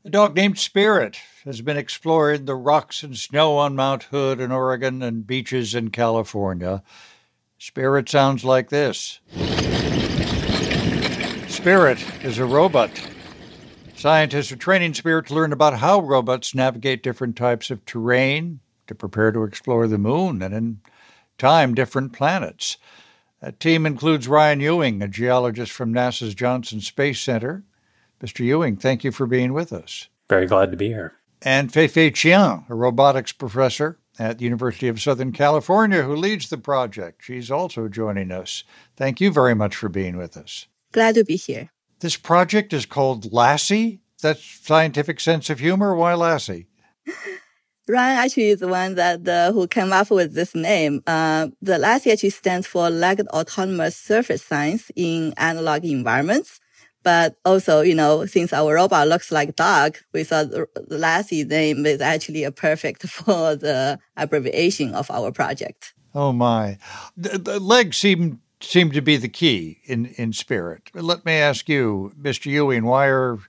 A dog named Spirit has been exploring the rocks and snow on Mount Hood in Oregon and beaches in California. Spirit sounds like this. Spirit is a robot. Scientists are training Spirit to learn about how robots navigate different types of terrain, to prepare to explore the moon, and in time, different planets. That team includes Ryan Ewing, a geologist from NASA's Johnson Space Center. Mr. Ewing, thank you for being with us. Very glad to be here. And Fei-Fei Qian, a robotics professor at the University of Southern California, who leads the project. She's also joining us. Thank you very much for being with us. Glad to be here. This project is called Lassie. That's scientific sense of humor. Why Lassie? Ryan actually is the one that who came up with this name. The Lassie actually stands for Legged Autonomous Surface Science in Analog Environments. But also, since our robot looks like a dog, we thought the Lassie name is actually perfect for the abbreviation of our project. Oh, my. The legs seem to be the key in Spirit. Let me ask you, Mr. Ewing, why are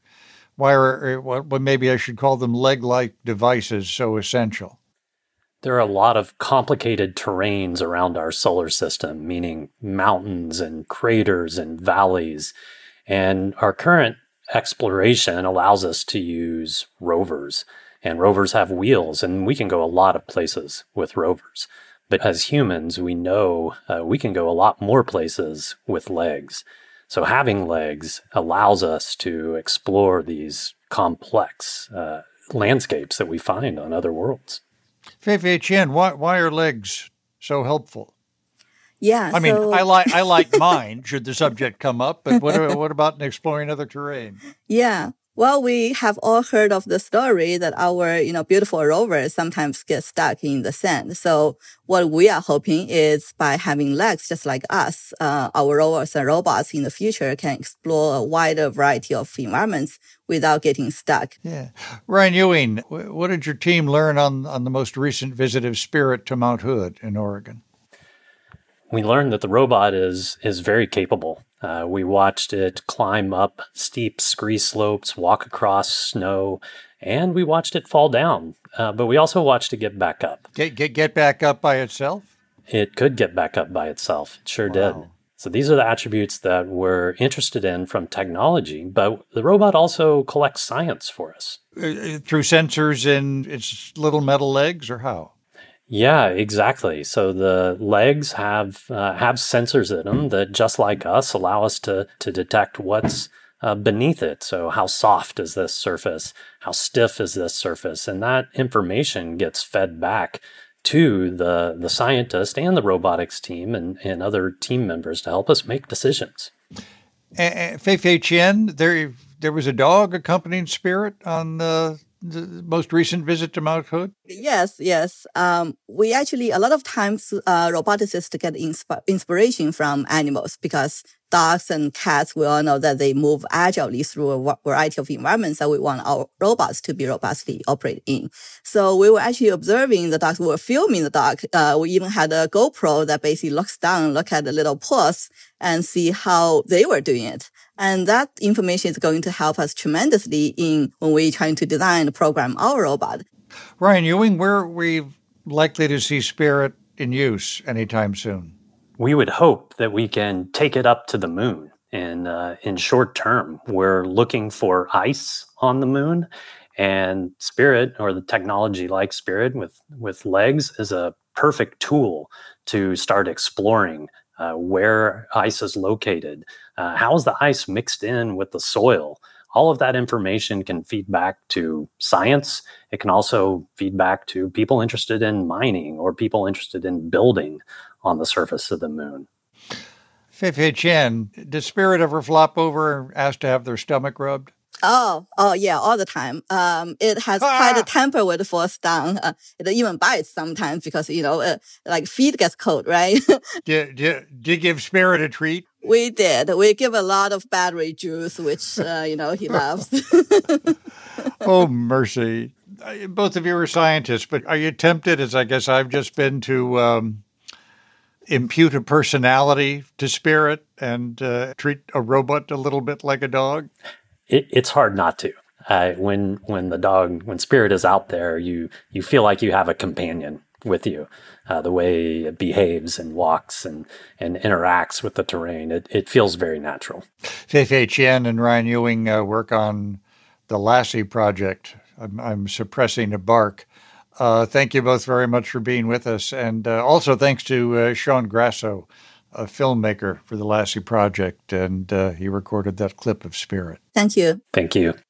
maybe I should call them leg-like devices so essential? There are a lot of complicated terrains around our solar system, meaning mountains and craters and valleys. And our current exploration allows us to use rovers. And rovers have wheels, and we can go a lot of places with rovers. But as humans, we know we can go a lot more places with legs. So having legs allows us to explore these complex landscapes that we find on other worlds. Fei-Fei Qian, why are legs so helpful? Yeah, I mean, I like mine, should the subject come up, but what about exploring other terrain? Yeah. Well, we have all heard of the story that our, beautiful rovers sometimes get stuck in the sand. So what we are hoping is by having legs just like us, our rovers and robots in the future can explore a wider variety of environments without getting stuck. Yeah. Ryan Ewing, what did your team learn on the most recent visit of Spirit to Mount Hood in Oregon? We learned that the robot is very capable. We watched it climb up steep scree slopes, walk across snow, and we watched it fall down. But we also watched it get back up. Get back up by itself? It could get back up by itself. It sure Wow. did. So these are the attributes that we're interested in from technology, but the robot also collects science for us. Through sensors in its little metal legs, or how? Yeah, exactly. So the legs have sensors in them that, just like us, allow us to detect what's beneath it. So how soft is this surface? How stiff is this surface? And that information gets fed back to the scientist and the robotics team and other team members to help us make decisions. Fei-Fei Qian, there was a dog accompanying Spirit on the most recent visit to Mount Hood? Yes. We actually, a lot of times, roboticists get inspiration from animals because dogs and cats, we all know that they move agilely through a variety of environments that we want our robots to be robustly operate in. So we were actually observing the dogs. We were filming the dog. We even had a GoPro that basically looks down, look at the little paws and see how they were doing it. And that information is going to help us tremendously when we're trying to design and program our robot. Ryan Ewing, where are we likely to see Spirit in use anytime soon? We would hope that we can take it up to the moon. In short term, we're looking for ice on the moon, and Spirit, or the technology like Spirit with legs, is a perfect tool to start exploring where ice is located. How is the ice mixed in with the soil? All of that information can feed back to science. It can also feed back to people interested in mining or people interested in building on the surface of the moon. Fei-Fei Qian, does Spirit ever flop over and ask to have their stomach rubbed? Oh, yeah, all the time. It has quite a temper when it falls down. It even bites sometimes because, like feet gets cold, right? Did you give Spirit a treat? We did. We give a lot of battery juice, which, he loves. Oh, mercy. Both of you are scientists, but are you tempted, as I guess I've just been, to impute a personality to Spirit and treat a robot a little bit like a dog? It's hard not to. when Spirit is out there, you feel like you have a companion with you. The way it behaves and walks and interacts with the terrain, it feels very natural. Fei-Fei Chen and Ryan Ewing work on the Lassie project. I'm suppressing a bark. Thank you both very much for being with us. And also thanks to Sean Grasso, a filmmaker for the Lassie project. And he recorded that clip of Spirit. Thank you. Thank you.